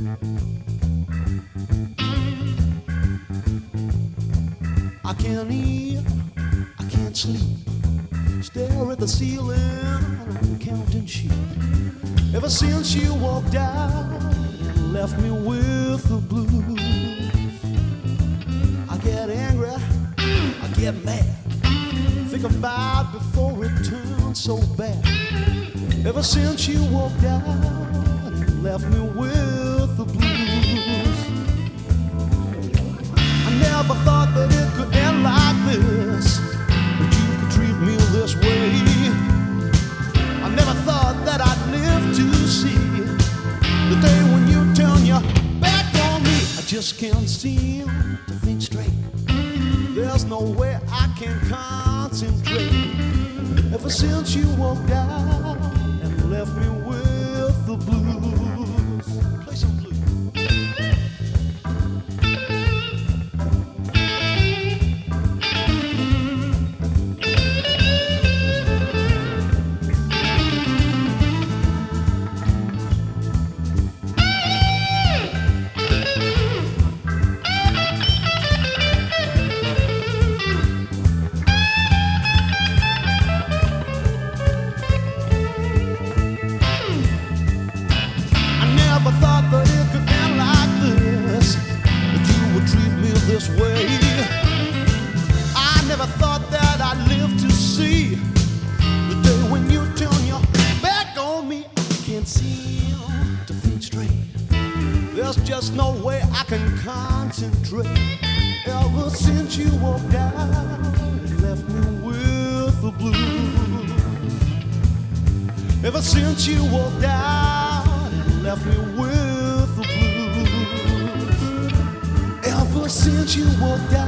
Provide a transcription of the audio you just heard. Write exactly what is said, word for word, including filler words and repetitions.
I can't eat, I can't sleep. Stare at the ceiling, counting sheep. Ever since you walked out and left me with the blues, I get angry, I get mad. Think about before it turns so bad. Ever since you walked out and left me with the blues, I never thought that it could end like this, that you could treat me this way. I never thought that I'd live to see the day when you turn your back on me. I just can't seem to think straight. There's no way I can concentrate. Ever since you walked out and left me with the blues. Play some blues. Never thought that it could end like this, that you would treat me this way. I never thought that I'd live to see the day when you turn your back on me. I can't seem to think straight. There's just no way I can concentrate. Ever since you walked out and left me with the blues. Ever since you walked out, left me with the blues. Ever since you walked out